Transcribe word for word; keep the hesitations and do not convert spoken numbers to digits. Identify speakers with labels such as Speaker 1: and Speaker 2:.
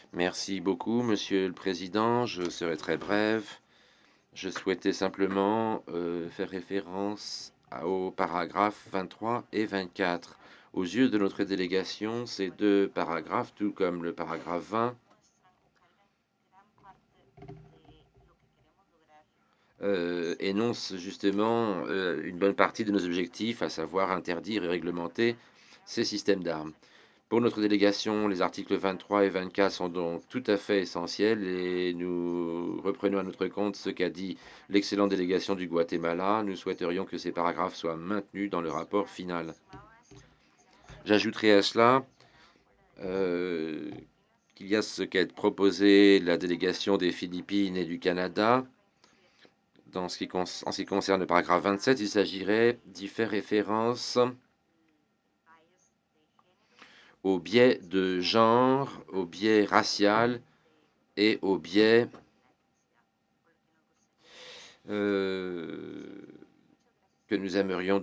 Speaker 1: Merci beaucoup, Monsieur le Président. Je serai très bref. Je souhaitais simplement euh, faire référence à- aux paragraphes vingt-trois et vingt-quatre. Aux yeux de notre délégation, ces deux paragraphes, tout comme le paragraphe vingt, euh, énoncent justement euh, une bonne partie de nos objectifs, à savoir interdire et réglementer ces systèmes d'armes. Pour notre délégation, les articles vingt-trois et vingt-quatre sont donc tout à fait essentiels et nous reprenons à notre compte ce qu'a dit l'excellente délégation du Guatemala. Nous souhaiterions que ces paragraphes soient maintenus dans le rapport final. J'ajouterai à cela euh, qu'il y a ce qu'a proposé la délégation des Philippines et du Canada. Dans ce qui en ce qui concerne le paragraphe vingt-sept, il s'agirait d'y faire référence au biais de genre, au biais racial et au biais euh, que nous aimerions